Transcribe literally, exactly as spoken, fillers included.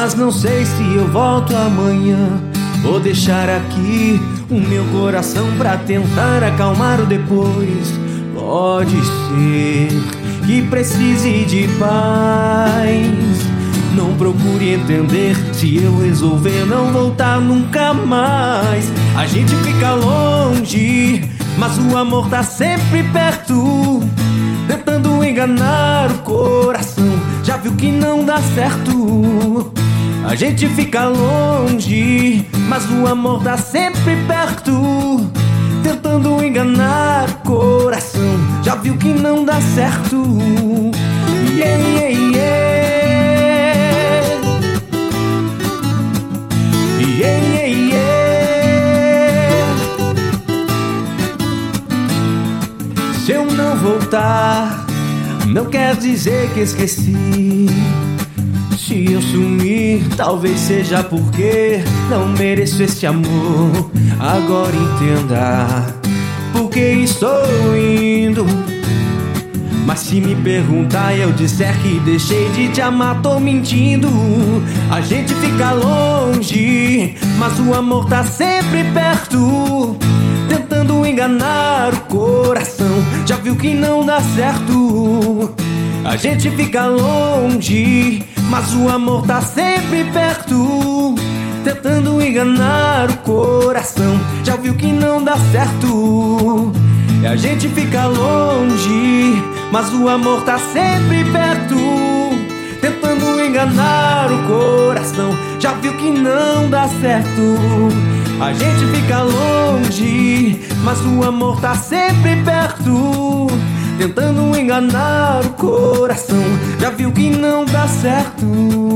mas não sei se eu volto amanhã. Vou deixar aqui o meu coração pra tentar acalmar o depois. Pode ser que precise de paz. Não procure entender se eu resolver não voltar nunca mais. A gente fica longe, mas o amor tá sempre perto, tentando enganar o coração. Já viu que não dá certo. A gente fica longe, mas o amor tá sempre perto, tentando enganar o coração. Já viu que não dá certo. Yeah, yeah, yeah. Yeah, yeah, yeah. Se eu não voltar, não quer dizer que esqueci. Se eu sumir, talvez seja porque não mereço esse amor. Agora entenda por que estou indo. Mas se me perguntar e eu disser que deixei de te amar, tô mentindo. A gente fica longe, mas o amor tá sempre perto, tentando enganar o coração. Já viu que não dá certo. A gente fica longe, mas o amor tá sempre perto, tentando enganar o coração. Já viu que não dá certo. E a gente fica longe, mas o amor tá sempre perto, tentando enganar o coração. Já viu que não dá certo. A gente fica longe, mas o amor tá sempre perto, tentando enganar o coração. Já viu que não dá certo.